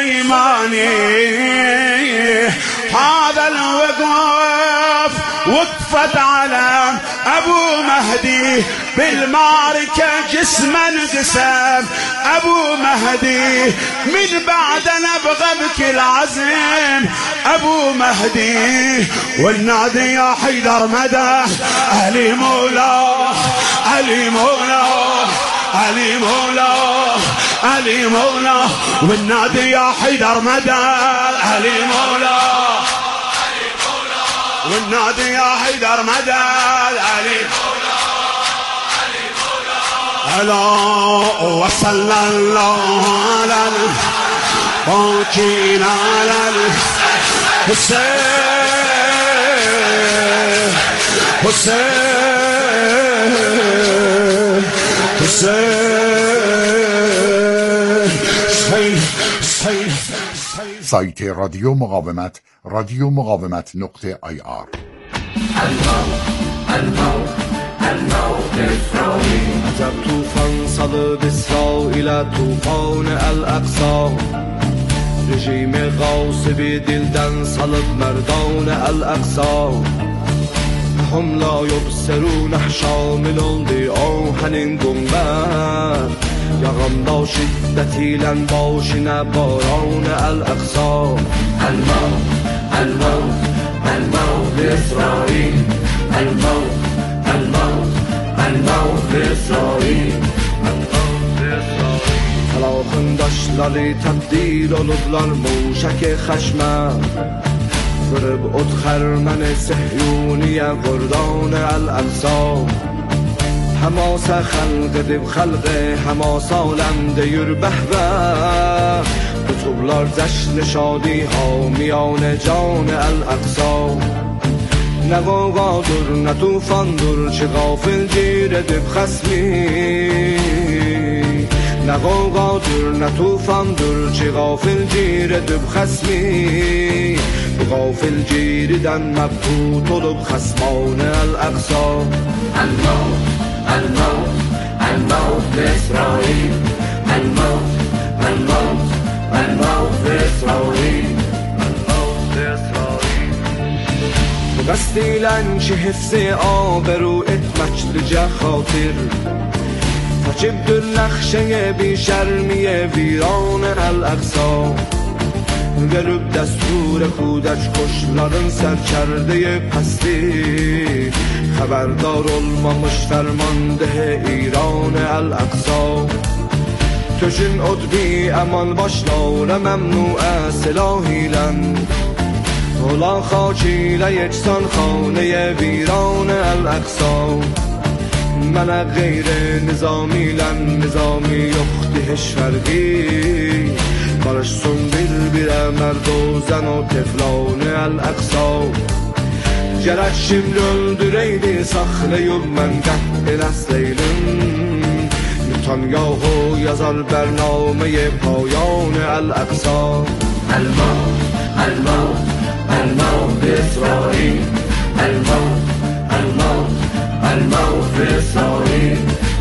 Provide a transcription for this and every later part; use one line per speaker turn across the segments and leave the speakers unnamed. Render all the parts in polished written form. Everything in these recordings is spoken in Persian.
سليماني هذا الوقوف وقفت على أبو مهدي بالمعركة جسما انقسم أبو مهدي من بعد نبغى بكل عزم أبو مهدي والنادي يا حيدر مدى علي مولاه علي مولاه علي مولاه علي مولاه والنادي يا حيدر مدى علي مولاه والنادي يا حيدر مدى علي ألا وصلى الله على الباكين على الحسين حسين حسين حسين.
سایت رادیو مقاومت radiomقاومت.ir.
عجب طوفان صلب اسرائیل طوفان الاقصا رژیم غاصبی دلدن صلب مردان الاقصا هم لا یبصرون شامل oldu آهنین گنبد یغم شدتی لن باشن باران الاقصا الموت الموت الموت لإسرائيل الموت الموت الموت لإسرائيل Felaxındaşları tebdil olublar muşak xəşmə Qırıb od xərməni Səhyuniyə qurdan Əl-Əqsa Həmasə xəlq edib xəlqə Həmas aləmdə yür bəhvə Qutublar cəşn şadi hamiyan can Əl-Əqsa Nə qavqadır, nə tufandır ki qafil gir edib xəsmi Nə qavqadır, nə tufandır ki qafil gir edib xəsmi Bu qafil giridən məbhut olub xəsman Əl-Əqsa Əl-Mavt, Əl-Mavt, Əl-Mavt İsrail Əl-Mavt, Əl-Mavt, Əl-Mavt İsrail قصدیلن که حفظ آبرو اتمچلجه خاطر تجب در نخشه بی شرمی ویران الاقصا گلوب دستور خودش کشلارın سرکرده پستی خبردار olmamış فرمانده ایران الاقصا تشن ادبی امان başlara ممنوع سلاحیلن اولا خاکیله یکسان خانه ویران الاقصا من غیر نظامی لن نظامی یختی هشفرگی barışsın bir mərd o zən o teflan Əl-Əqsa Gərək şimdi öldürəydi saxlayıb mən qəhdin əsleylin Netanyahu yazar bərnaməyə payan Əl-Əqsa Əl-Mavt, Əl-Mavt, Əl-Mavt İsrail Əl-Mavt, Əl-Mavt, Əl-Mavt İsrail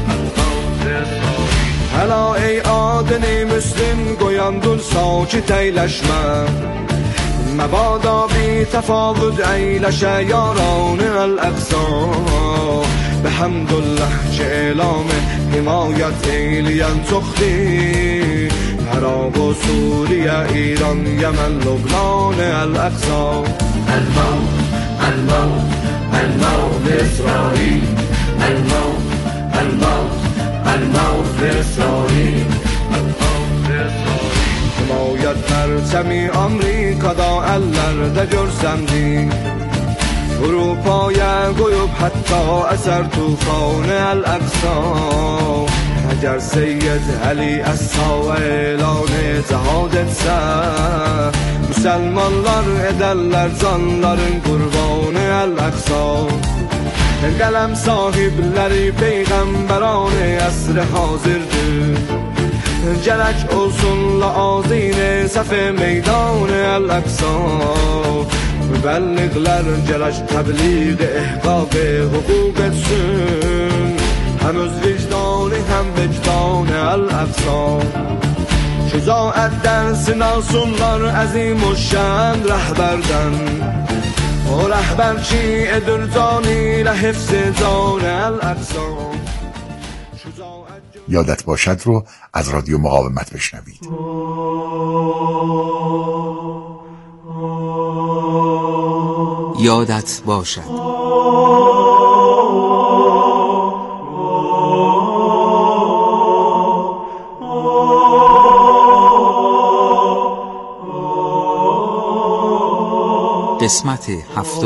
Həla ey adəni müslim qoyandur sakit eyləşmə Məbada bir təfavüd eyləşə yaran Əl-Əqsa Bəhəmdülləh ki elamı himayət eyləyən çoxdir Əraq و Suriyə, İran, Yəmən, Lübnan Əl-Əqsa Əl-Mavt, Əl-Mavt, Əl-Mavt İsrail Əl-Mavt, Əl-Mavt الموت İsrail Himayət pərçəmi Amerikada əllərdə görsəmdi Avropaya qoyub hətta əsər tufanı Əl-Əqsa Əgər Seyyid Əli Əssa elanı cəhad etsə Müsəlmanlar edərlər canların qurbanı Əl-Əqsa Qələm sahibləri peyğəmbərان əsr hazırdır Gərək olsunla azine səf meydan Əl-Əqsa Mübəlliğlər gərək təbliğ ehqaq hüquq etsin Həm öz vicdanı həm vicdan Əl-Əqsa شجاعت درس ناسونlar عظیم و شان رهبردن و رهبرچی درجانی لحفظ دار الاقصا.
یادت باشد رو از رادیو مقاومت بشنوید.
یادت باشد. قسمت 7.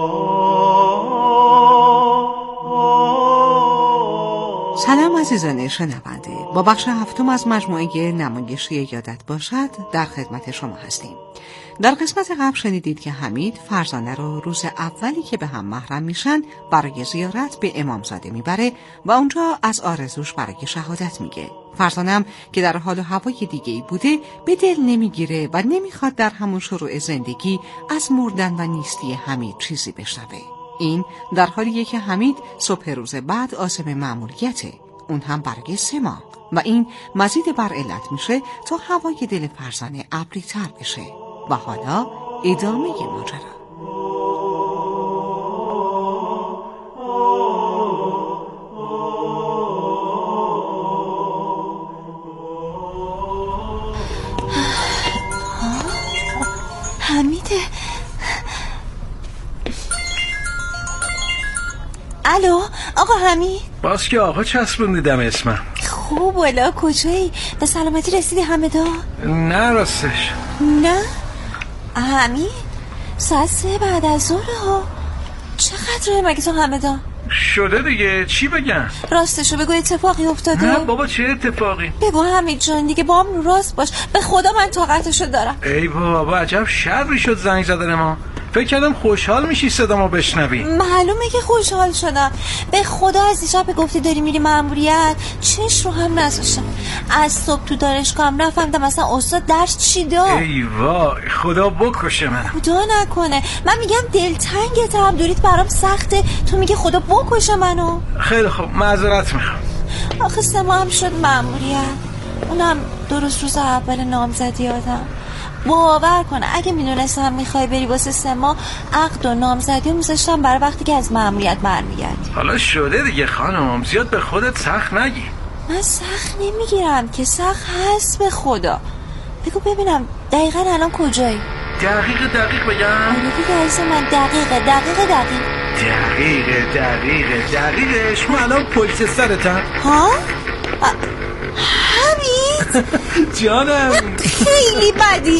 سلام عزیزان شنونده، با بخش 7 از مجموعه نمایشی یادت باشد در خدمت شما هستیم. در قسمت قبل شنیدید که حمید فرزانه رو روز اولی که به هم محرم میشن برای زیارت به امامزاده میبره و اونجا از آرزوش برای شهادت میگه. فرزانم که در حال و هوای دیگه‌ای بوده به دل نمیگیره و نمیخواد در همون شروع زندگی از مردن و نیستی حمید چیزی بشنوه. این در حالیه که حمید صبح روز بعد عازم مأموریته، اون هم برای 3 ماه، و این مزید بر علت میشه تا هوای دل فرزانه ابری تر بشه. و حالا ادامه ماجرا.
حمیده. الو آقا حمید.
باز که آقا چسبوندیدم اسمم.
خوب والا کجایی؟ به سلامتی رسیدی همدا؟
نه راستش.
نه حمید، ساعت 3 بعد از ظهر ها. چقدره مگه تو همدا؟
شده دیگه، چی بگم؟
راستشو بگو، اتفاقی افتاده؟
نه بابا چه اتفاقی؟
بگو حمید جان دیگه، با هم راست باش، به خدا من طاقتشو دارم.
ای بابا عجب شرری شد زنگ زدن ما. فکر کردم خوشحال میشی صدامو بشنوی.
معلومه که خوشحال شدم. به خدا از دیشب گفتی داری میری مأموریت چش رو هم نذاشتم. از صبح تو دانشگاهم رفتم مثلا استاد درس چی داد.
ای وای خدا بکشه من.
خدا نکنه. من میگم دلتنگتم، دوریت برام سخته، تو میگه خدا بکشه منو.
خیلی خوب معذرت میخوام.
آخه 3 ماه هم شد مأموریت، اونم درست روز اول نامزدی آدم. باور کن اگه میدونستم میخوای بری واسه 3 ماه، عقد و نامزدی رو میذاشتم برای وقتی که از مأموریت برمیگردی.
حالا شده دیگه خانم، زیاد به خودت سخت نگی.
من سخت نمیگیرم که، سخت هست به خدا. بگو ببینم دقیقا الان کجایی؟
دقیق بگم؟
آره دیگه عزیز من،
دقیقش من الان پشت سرتم.
ها؟ حمید
جانم
خیلی بدی.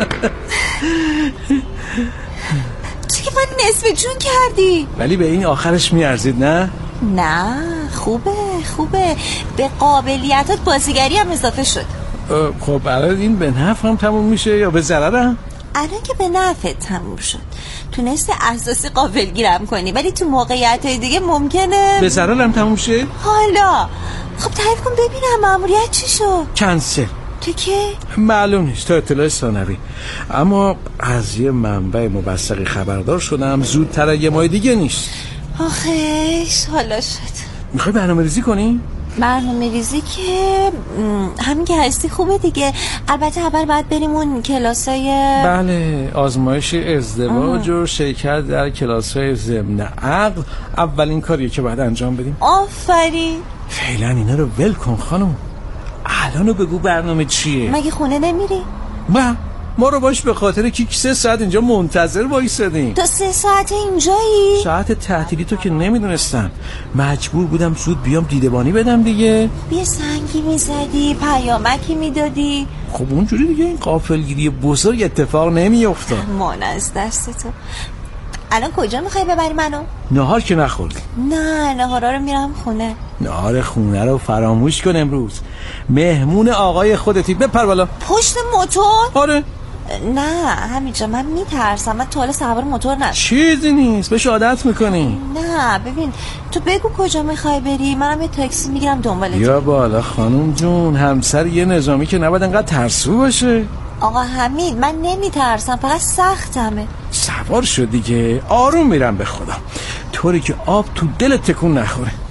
تو که من نصف جون کردی.
ولی به این آخرش میارزید نه؟
نه خوبه به قابلیتات بازیگری هم اضافه شد.
خب الان این به نفعم تموم میشه یا به ضررم؟
الان که به نفعت تموم شد، تونستی اساسی قابلگیرم کنی، ولی تو موقعیت‌های دیگه ممکنه
به ضررم تموم شه.
حالا خب تعریف کن ببینم مأموریت چی شد؟
کنسل.
تو که؟
معلوم نیست، تا اطلاع ثانوی. اما از یه منبع مبثقی خبردار شدم زودتر یه ماه دیگه نیست.
آخیش حالا شد.
میخوای برنامه ریزی کنی؟
برنامه ریزی که همین که هستی خوبه دیگه. البته اول باید بریم اون کلاسای
بله، آزمایش ازدواج و شرکت در کلاسای ضمن عقد اولین کاریه که باید انجام بدیم.
آفرین.
فعلا اینا رو ول کن خانم، الانو بگو برنامه چیه؟
مگه خونه نمیری؟
ما رو باش به خاطر که 3 ساعت اینجا منتظر وایسادیم.
تو 3 ساعت اینجایی؟
ساعت تعطیلی تو که نمیدونستم، مجبور بودم زود بیام دیدبانی بدم دیگه.
یه سنگی میزدی، پیامکی میدادی.
خب اونجوری دیگه این غافلگیری بزرگ اتفاق نمیافتاد.
مان از دست تو. الان کجا میخوای ببری منو؟
نهار که نخوردی؟
نه نهارا رو میرم خونه.
نهار خونه رو فراموش کن، امروز مهمون آقای خودتی. بپر بالا.
پشت موتور؟
آره.
نه همینجا من میترسم، من تا حالا سوار موتور نشدم.
چیزی نیست، بهش عادت میکنی.
نه ببین تو بگو کجا میخوای بری، منم یه تاکسی میگیرم دنبالت.
یا بالا خانم جون، همسر یه نظامی که نباید انقدر ترسو باشه.
آقا حمید من نمیترسم، فقط سختمه.
سوار شد دیگه، آروم میرم به خدا، طوری که آب تو دل تکون نخوره.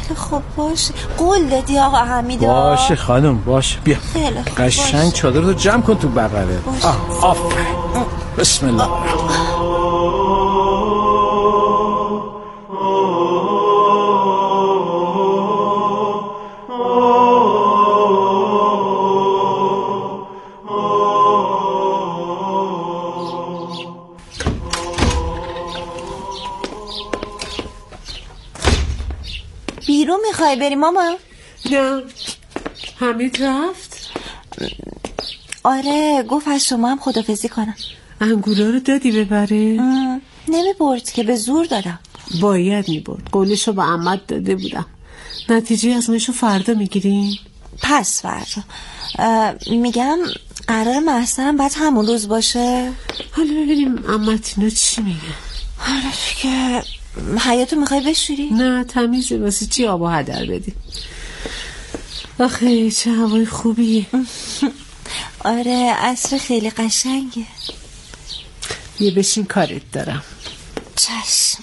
خب باشه. قول دادی آقا حمیدا؟
باشه خانم باشه. بیا
خیلی خوب.
قشنگ چادرتو جمع کن تو بغله. آفرین. بسم الله.
بیرون میخوای بری ماما؟
نه حمید رفت؟
آره گفت از شما هم خدافزی کنم.
انگورا رو دادی ببره؟
نمیبرد که به زور دادم.
باید میبرد، قولشو با عمت داده بودم. نتیجه ازمایشو فردا میگیریم؟
پس فردا. میگم قرار محضرم بعد همون روز باشه.
حالا ببینیم عمت اینا چی میگه.
حالا که حیاتو میخوای بشوری؟
نه تمیزه، واسه چی آب و هدر بدی. آخه چه هوای خوبیه.
آره عصر خیلی قشنگه.
یه بشین کارت دارم.
چشم.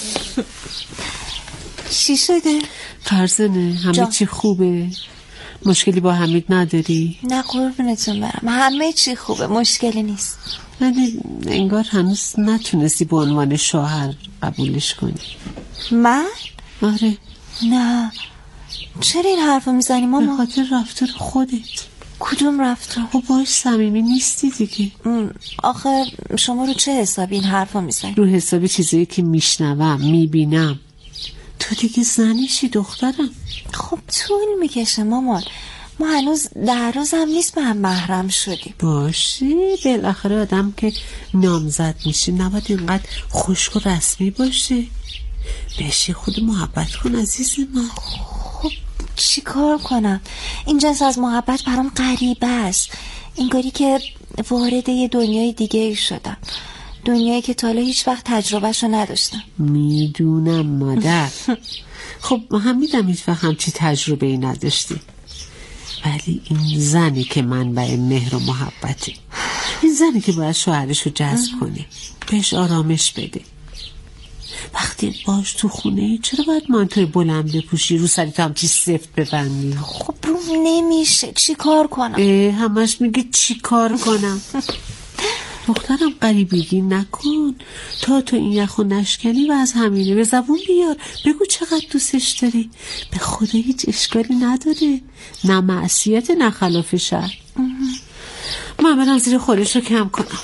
چی شده؟
فرزانه همه چی خوبه؟ مشکلی با حمید نداری؟
نه قربونتون برم، همه چی خوبه، مشکلی نیست.
ولی انگار هنوز نتونستی به عنوان شوهر قبولش کنی.
من؟
آره.
نه چرا این حرفو میزنی ماما؟
به خاطر رفتار خودت.
کدوم رفتار؟
خب باش صمیمی نیستی دیگه.
آخه شما رو چه حسابی این حرفو میزنی؟
رو حسابی چیزایی که میشنوم میبینم. تو دیگه زنیشی دخترم.
خب طول میکشه مامان، ما هنوز 10 روز هم نیست به هم محرم شدیم.
باشه بالاخره آدم که نامزد میشه نباید اینقدر خشک و رسمی باشه. بهش خود محبت کن عزیز من.
خب چی کار کنم؟ این جنس از محبت برام غریبه است، انگاری که وارد یه دنیای دیگه ای شدم، دنیایی که تا حالا هیچ وقت تجربهشو نداشتم.
میدونم مادر. خب حمیدم هیچ وقت همچی تجربه ای نداشتی، ولی این زنی که منبع مهر و محبته، این زنی که باید شوهرشو جذب کنه، بهش آرامش بده. وقتی باش تو خونه چرا باید مانتوی بلند بپوشی، رو سری تو همچی سفت ببندی؟
خب رو نمیشه، چی کار کنم؟
همش میگه چی کار کنم. دخترم غریبگی نکن، تا تو این یخو نشکنی و از همینه به زبون بیار، بگو چقدر دوستش داری. به خدا هیچ اشکالی نداره، نه معصیت نه خلاف شرع. من برم زیر خورش رو کم کنم.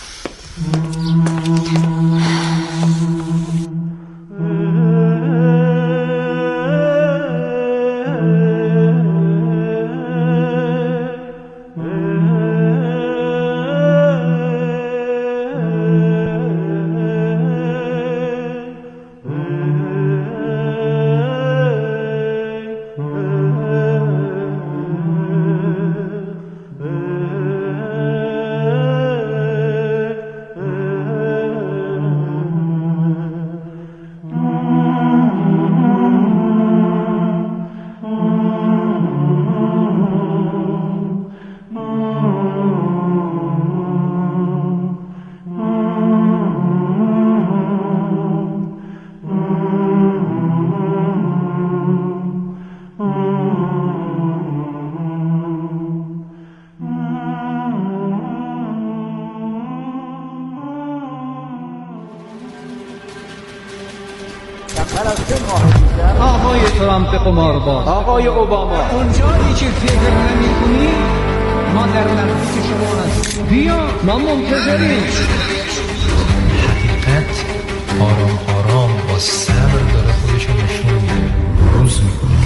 آقای ترامپ قمارباز، آقای اوباما، اونجایی که فکر نمی‌کنی ما در نزدیک شما هستیم. بیا ما منتظریم.
حقیقت آرام آرام با صبر داره خودشو نشون میده، روز میکنه.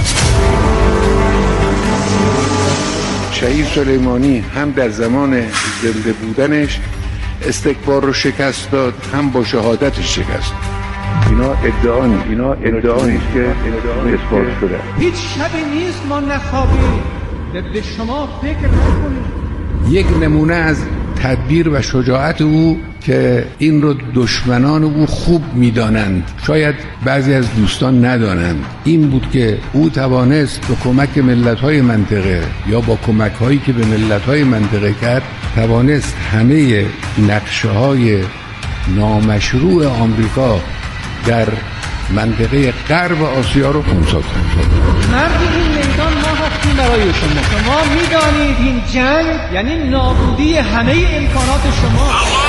شهید سلیمانی هم در زمان زنده بودنش استکبار رو شکست داد، هم با شهادتش شکست. اینا ادعا نیست که اثبات شده.
هیچ شبی نیست ما نخوابیم، به شما فکر نکنیم.
یک نمونه از تدبیر و شجاعت او که این رو دشمنان او خوب میدانند، شاید بعضی از دوستان ندانند، این بود که او توانست به کمک ملت‌های منطقه یا با کمک‌هایی که به ملت‌های منطقه کرد، توانست همه نقشه‌های نامشروع آمریکا در منطقه غرب آسیا رو خونسا کرد.
مردی این میدان ما هستیم برای شما میدانید این جنگ یعنی نابودی همه امکانات شما.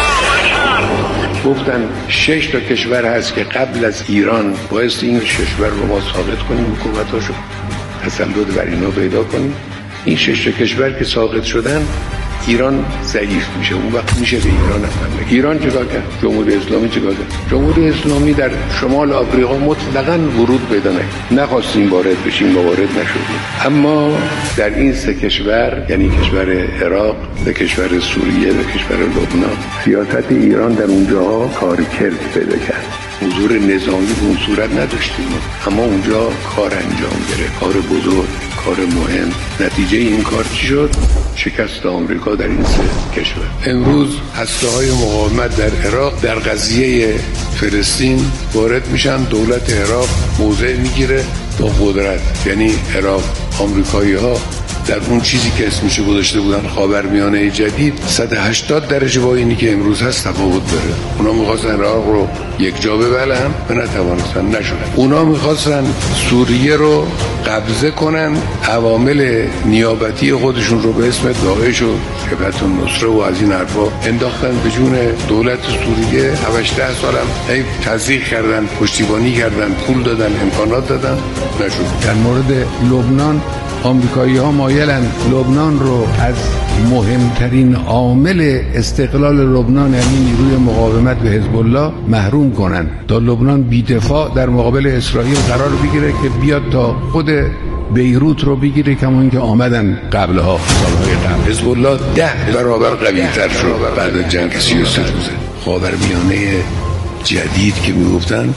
گفتن 6 تا کشور هست که قبل از ایران باعث این کشور رو ما ثابت کنیم، حکومتاشو تسلط بر اینا پیدا کنیم. این 6 تا کشور که ساقط شدن ایران ضعیف میشه، اون وقت میشه به ایران حمله. ایران چیکار کرد؟ جمهوری اسلامی چیکار کرد؟ جمهوری اسلامی در شمال آفریقا مطلقاً ورود پیدا نکرد. نخواستیم وارد بشیم و وارد نشدیم. اما در این 3 کشور، یعنی کشور عراق، کشور سوریه و کشور لبنان، سیاست ایران در اونجاها کارکرد پیدا کرد. حضور نظامی به اون صورت نداشتیم، اما اونجا کار انجام گرفت، کار بزرگ، کار مهم. نتیجه این کار چی شد؟ شکست آمریکا در این 3 کشور. امروز هسته‌های مقاومت در عراق در قضیه فلسطین وارد میشن، دولت عراق موضع میگیره با قدرت. یعنی عراق، آمریکایی‌ها در اون چیزی که اسمش گذاشته بودن خاورمیانه جدید 180 درجه با اینی که امروز هست تفاوت داره. اونا می‌خواستن عراق رو یک جا ببلن و نتوانستن، نشد. اونا می‌خواستن سوریه رو قبضه کنن، عوامل نیابتی خودشون رو به اسم داعش و جبهت النصره و از این حرفا انداختن به جون دولت سوریه. 7-8 سالم تزریق کردن، پشتیبانی کردن، پول دادن، امکانات دادن، نشد. در مورد لبنان آمریکایی‌ها مایلن لبنان رو از مهمترین عامل استقلال لبنان، یعنی نیروی مقاومت به حزب الله، محروم کنن تا لبنان بی‌دفاع در مقابل اسرائیل قرار بگیره که بیاد تا خود بیروت رو بگیره، کما اینکه آمدن قبلها، سالهای قبل. حزب الله 10 برابر قوی‌تر شد بعد از جنگ 33 روزه. خاورمیانه جدید که میگفتن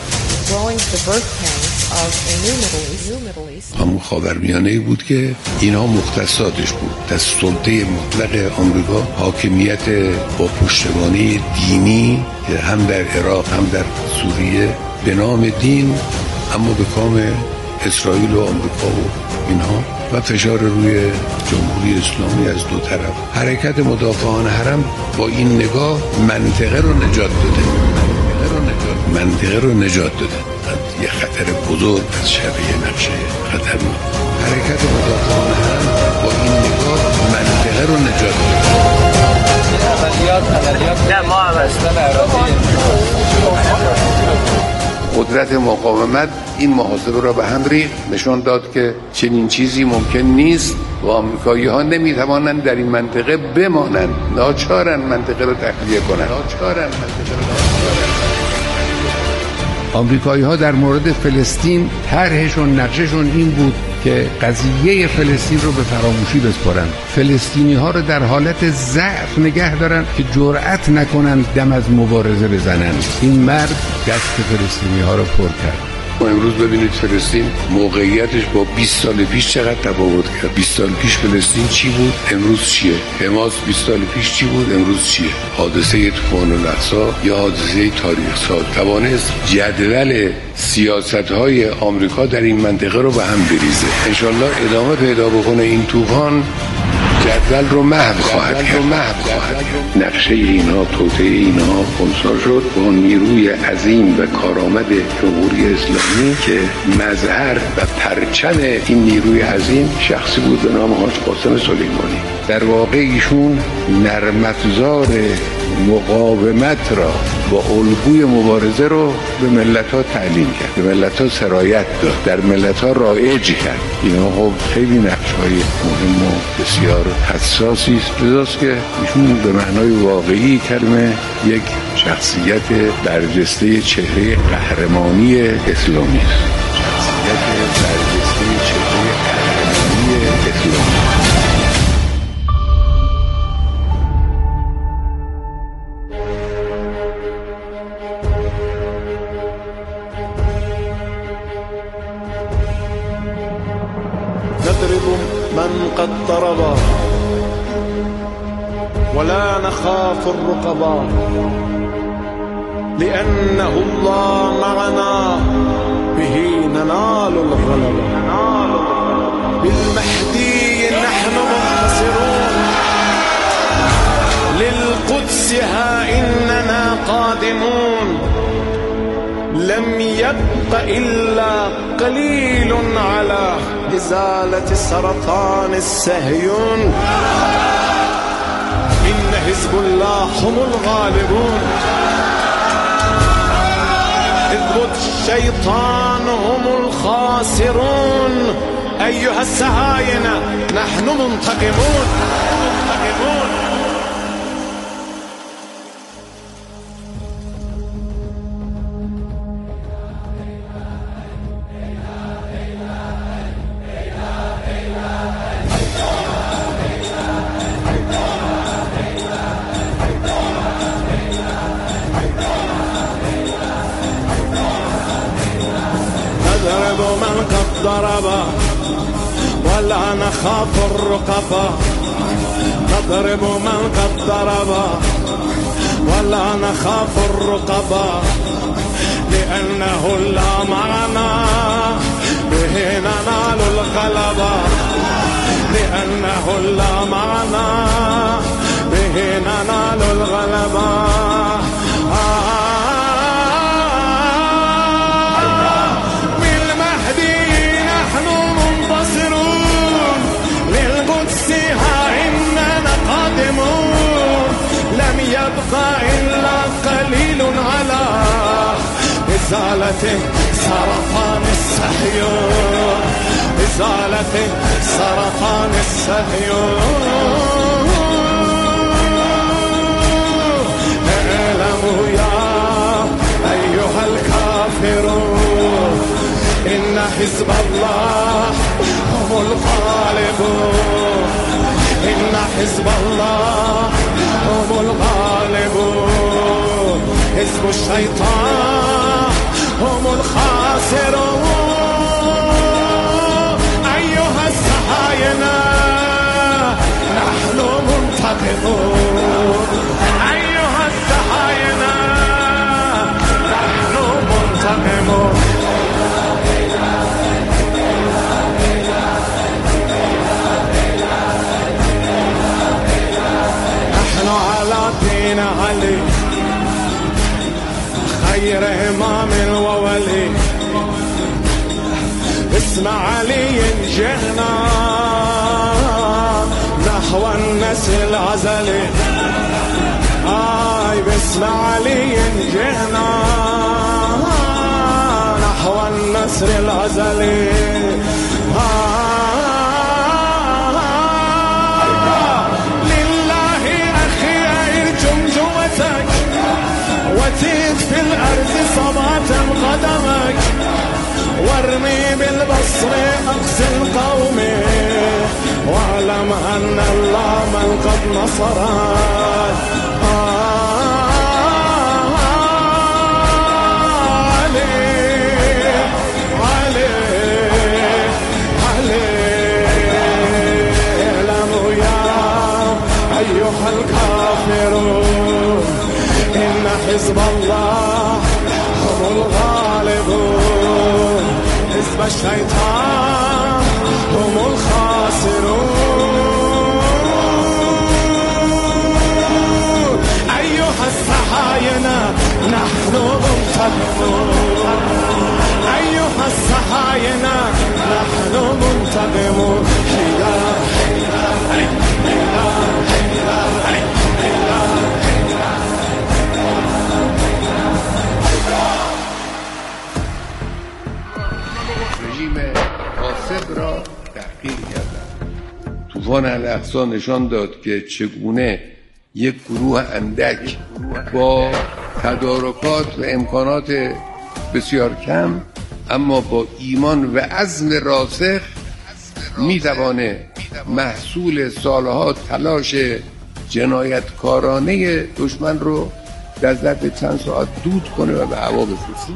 همون خاورمیانه‌ای بود که اینها مختصاتش بود. در سلطه مطلق آمریکا حاکمیت با پشتوانه دینی هم در عراق هم در سوریه به نام دین، اما به کام اسرائیل و آمریکا و اینها، و فشار روی جمهوری اسلامی از دو طرف. حرکت مدافعان حرم با این نگاه منطقه رو نجات داده، منطقه رو نجات داده. یه خطر بزرگ از شبیه نقشه خطرناک. حرکت مدافعان حرم با این نگاه منطقه رو نجات داده. نه ما قدرت مقاومت این محاسبه را به هم ریخت، نشان داد که چنین چیزی ممکن نیست و آمریکایی‌ها نمیتوانند در این منطقه بمانند، ناچارن منطقه رو تخلیه کنند. آمریکایی‌ها در مورد فلسطین طرحشون، نقششون این بود که قضیه فلسطین رو به فراموشی بسپارن، فلسطینی‌ها رو در حالت ضعف نگه دارن که جرأت نکنن دم از مبارزه بزنن. این مرد دست فلسطینی‌ها رو پر کرد. امروز ببینید فلسطین موقعیتش با 20 سال پیش چقدر تفاوت کرد. 20 سال پیش فلسطین چی بود؟ امروز چیه؟ حماس 20 سال پیش چی بود؟ امروز چیه؟ حادثه طوفان الاقصی یا حادثه تاریخ ساز توانست جدول سیاست‌های آمریکا در این منطقه رو به هم بریزه. انشالله ادامه پیدا بکنه این طوفان، جدول رو محو خواهد کرد. نقشه اینها، توطئه اینها خنثی شد با نیروی عظیم و کارآمد جمهوری اسلامی که مظهر و پرچم این نیروی عظیم شخصی بود به نام حاج قاسم سلیمانی. در واقع ایشون نرم‌افزار مقاومت را با الگوی مبارزه رو به ملت‌ها تعلیم کرد، به ملت‌ها سرایت داد، در ملت‌ها رایج کرد. اینا خب خیلی نقش‌های مهم و بسیار حساسی است، لذاست که ایشون به معنای واقعی کلمه یک شخصیت برجسته چهره قهرمانی اسلامی است. شخصیت برجسته چهره قهرمانی اسلامی.
نضرب من قد ضربا ولا نخاف الرقبا لأنه الله معنا به ننال الغلبا بالمهدي نحن منتصرون للقدس ها إننا قادمون لم يبق إلا قليل على إزالة سرطان السهيون. إن حزب الله هم الغالبون، حزب الشيطان هم الخاسرون. أيها السهاينة نحن منتقمون. نضرب من قد ضرب ولا نخاف الرقبة، نضرب من قد ضرب ولا نخاف الرقبة، لأنه لا معنا به ننال الغلبة، لأنه لا معنا به ننال الغلبة. لم يبقى إلا قليل على إزالة سرطان السهيون، إزالة سرطان السهيون. اعلموا يا أيها الكافرون إن حزب الله هم الغالبون، إن حزب الله هم الغالبون، حزب الشيطان هم الخاسرون. أيها السهاينة نحن منتقمون، أيها السهاينة نحن منتقمون. على دين علي خير إمام وولي، اسم علي جهنا نحو النسل العزلي، باسم علي جهنا نحو النسل العزلي. وتيت في الأرض صبات قدمك، وارمي بالبصر أقصى القوم، واعلم أن الله من قد نصرك. علي علي علي. اعلموا يا أيها الكافرون إن حزب الله هم الغالبون، حزب الشيطان هم الخاسرون. أيها السهاينة نحن منتقمون، أيها السهاينة نحن منتقمون.
را تحقیر کردند. طوفان الاقصی نشان داد که چگونه یک گروه اندک با تدارکات و امکانات بسیار کم اما با ایمان و عزم راسخ میتوانه محصول سالها تلاش جنایتکارانه دشمن رو در ظرف چند ساعت دود کنه و به هوا بفرسته.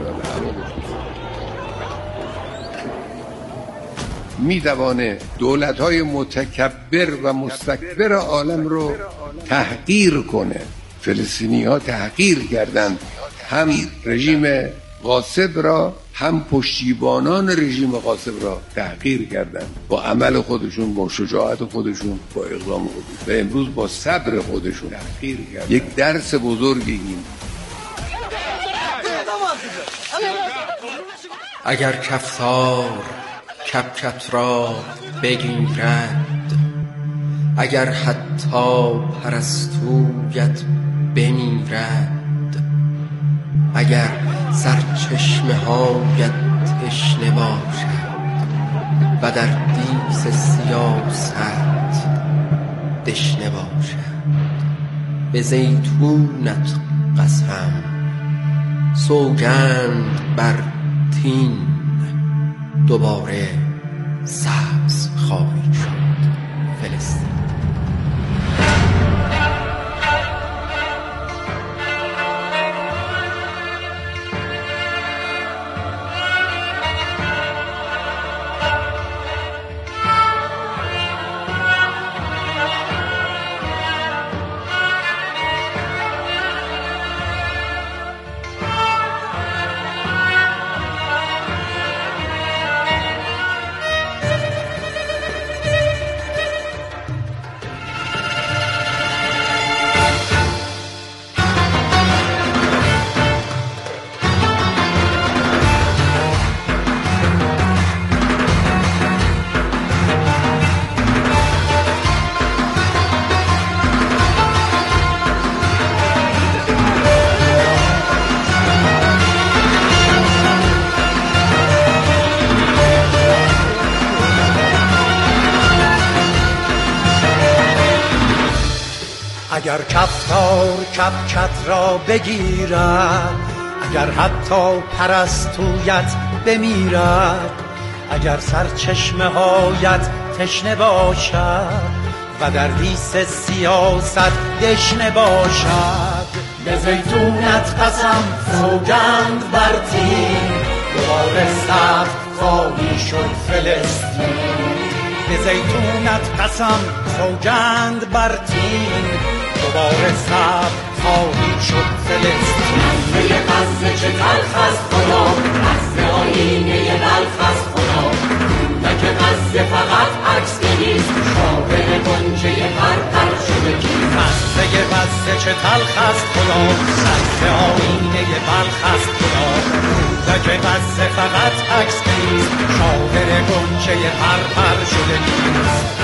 میتوانه دولت‌های متکبر و مستکبر عالم رو تحقیر کنه. فلسطینی‌ها تحقیر کردند هم رژیم غاصب را هم پشتیبانان رژیم غاصب را تحقیر کردند با عمل خودشون، با شجاعت خودشون، با اقدام خودشون و امروز با صبر خودشون تحقیر کردند. یک درس بزرگی این
اگر کفتار کپکت را بگیرد، اگر حتی پرستویت بمیرد، اگر سرچشمه هایت تشنه باشد و در دیس سیاست دشنه باشد، به زیتونت قسم سوگند بر تین، دوباره سبز خواهی شد فلسطین.
اگر کفتار کپکت را بگیرد، اگر حتی پرستویت بمیرد، اگر سرچشمه هایت تشنه باشد و در دیس سیاست دشنه باشد، به زیتونت قسم سوگند بر تین، دوباره سبز خواهی شد فلسطین. به زیتونت قسم سوگند بر تین، دوباره سبز خواهی شد فلسطین.
غزه غزه چه تلخ است خدا، غزه آینه بلخ است خدا، اندک غزه فقط عکس نیست، شاهد گنجه پرپر شده کیست.
غزه غزه چه تلخ است خدا، غزه آینه بلخ است خدا، اندک غزه فقط عکس نیست، شاهد گنجه پرپر شده کیست.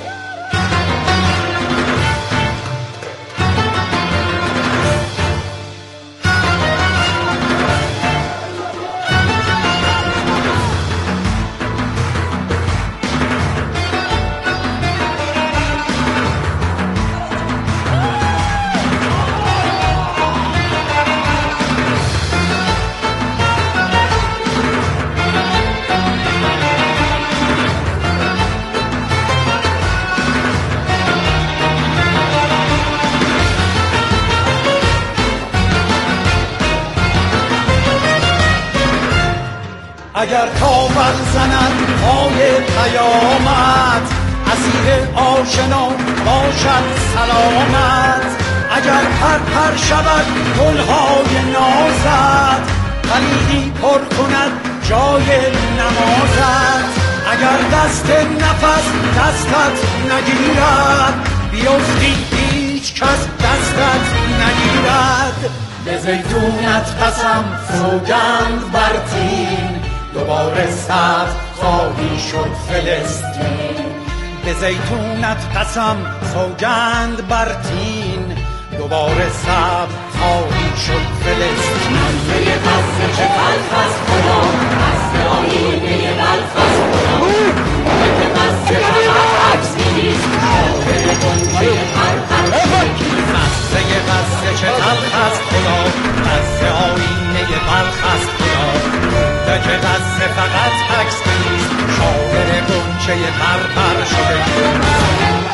اگر کافر زند پای قیامت، اسیر آشنا باشد سلامت. اگر پر شود گلهای نازت، خلیقی پر کند جای نمازت. اگر دست نفس دستت نگیرد، بیفتی هیچ کس دستت نگیرد.
به زیتونت قسم سوگند بر تین، دوباره سبز خواهی شد فلسطین.
به زیتونت قسم سوگند بر تین، دوباره سبز خواهی شد فلسطین.
غزه غزه چه تلخ است خدا، غزه آینه بلخ است خدا، اندک غزه فقط عکس نیست، شاهد گنجه پرپر شده کیست.
غزه غزه چه تلخ است خدا، غزه آینه بلخ است خدا، اندک غزه فقط عکس نیست، شاهد گنجه پرپر شده کیست.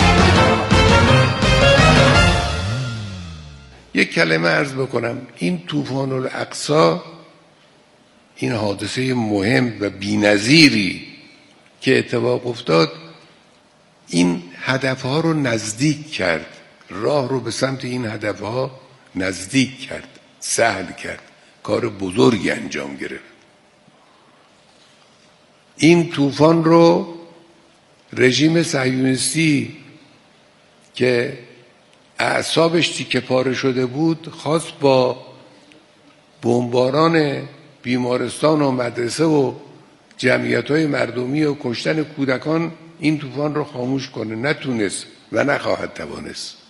یک کلمه عرض بکنم. این طوفان الاقصی، این حادثه مهم و بی‌نظیری که اتفاق افتاد، این هدفها رو نزدیک کرد، راه رو به سمت این هدفها نزدیک کرد، سهل کرد، کار بزرگی انجام گرفت. این طوفان رو رژیم صهیونیستی که اعصابش تیکه پاره شده بود، خواست با بمباران بیمارستان و مدرسه و جمعیت‌های مردمی و کشتن کودکان این طوفان رو خاموش کنه. نتونست و نخواهد توانست.